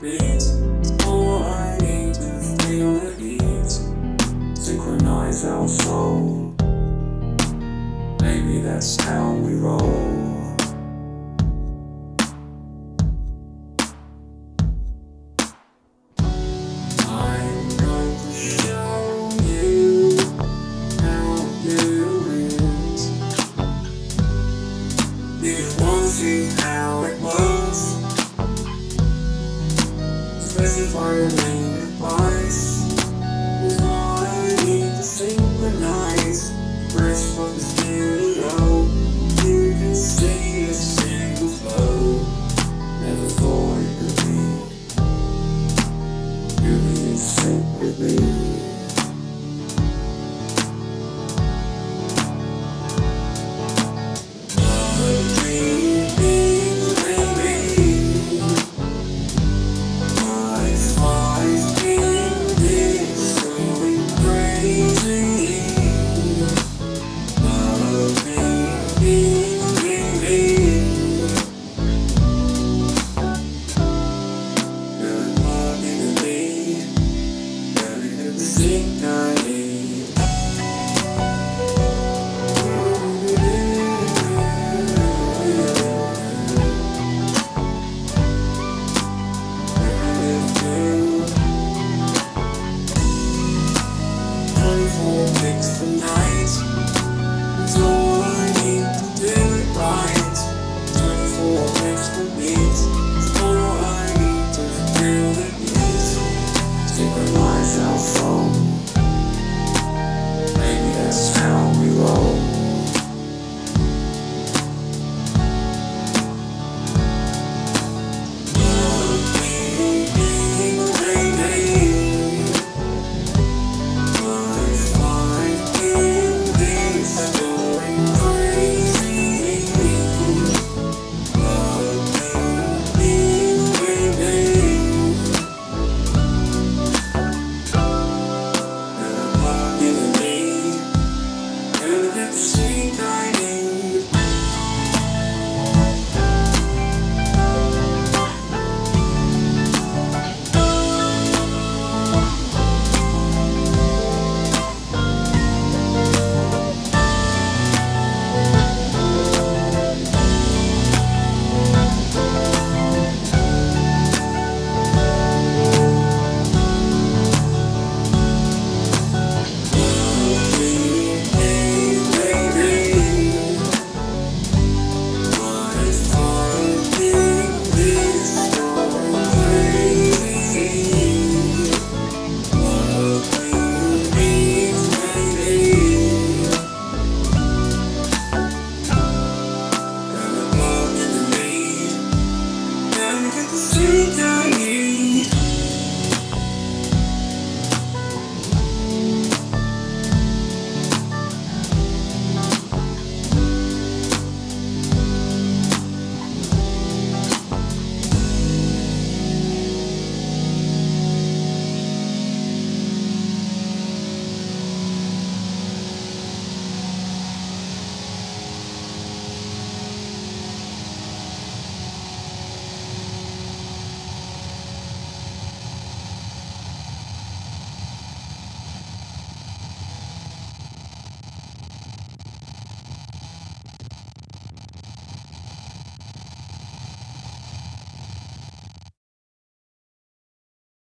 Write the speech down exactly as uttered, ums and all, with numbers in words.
beat. All I need to feel the heat. Synchronize our soul. Maybe that's how we roll. I'm going to show you how to do it. You wanna see how it works? Specify your main device. It's all I need to synchronize. Fresh from the studio, you can see a single flow. Never thought it could be. You be in sync with me. Fix the night. It's all I need to do it right. twenty-four makes the beat.